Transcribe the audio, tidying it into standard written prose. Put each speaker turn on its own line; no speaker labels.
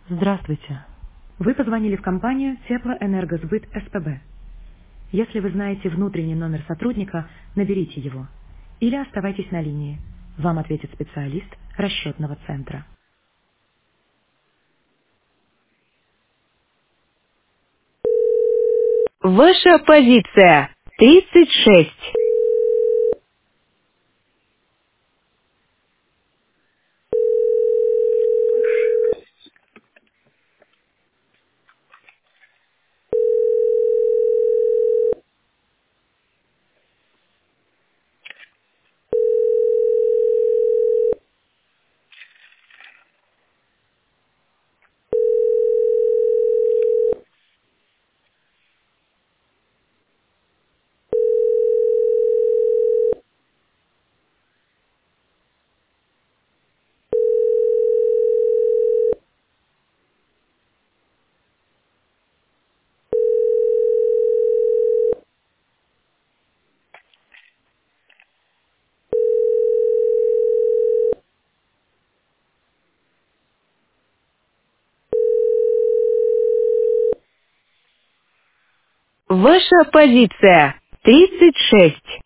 Здравствуйте. Вы позвонили в компанию Теплоэнергосбыт СПБ. Если вы знаете внутренний номер сотрудника, наберите его. Или оставайтесь на линии. Вам ответит специалист расчетного центра.
Ваша позиция 36. Ваша позиция 36.